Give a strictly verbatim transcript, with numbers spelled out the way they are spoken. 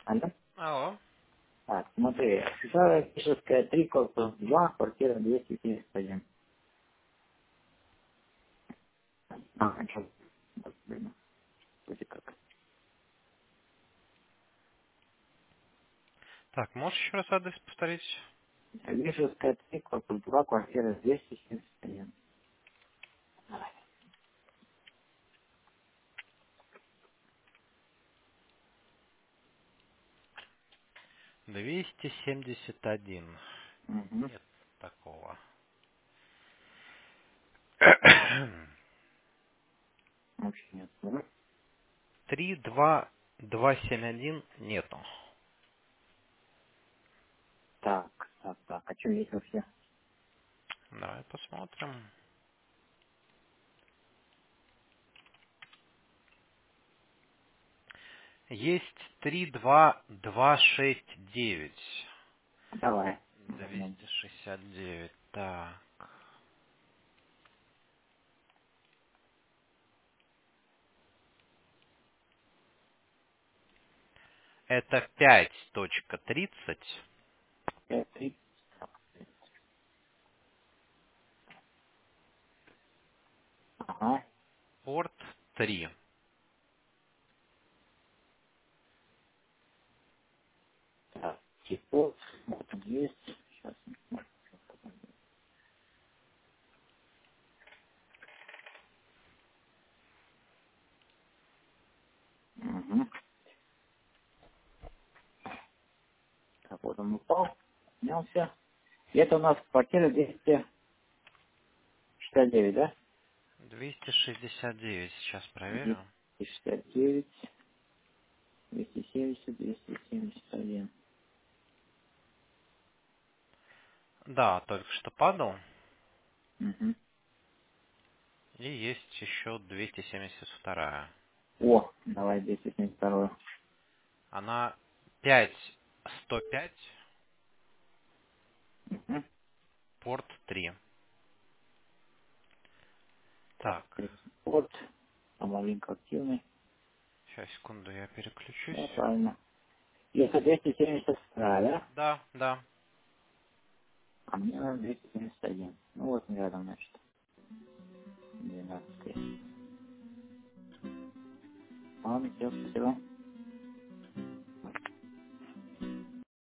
Алло? Алло. Так, смотри, Шишара Кишевская, три, корпус два, квартира двести семьдесят один. А, что? Блин, вроде как. Так, можешь еще раз адрес повторить? Кишевская, три, корпус два, квартира двести семьдесят один. двести семьдесят один. Угу. Нет такого. Вообще нет. Ну, три два два семь один нету. так, так, так. А что есть вообще? Давай посмотрим. Есть три два два шесть девять. Давай. Возьмем. двести шестьдесят девять. Так. Это пять точка тридцать. Пять, три. Ага. Порт три. Так, тепло. Вот он есть. Сейчас. Угу. Так, вот он упал. Снялся. И это у нас квартира двести шестьдесят девять, да? двести шестьдесят девять. Сейчас проверю. двести шестьдесят девять, двести семьдесят, двести семьдесят один. Да, только что падал. Угу. И есть еще двести семьдесят два. О, давай двести семьдесят два. Она пять сто пять, Угу. порт три. Так, Вот, помаленьку активный. сейчас, секунду, я Да, переключусь. правильно. И это двести семьдесят два, да? Да, да. А мне надо двести семьдесят один. Ну вот рядом, значит. двенадцать. Ладно, все, спасибо.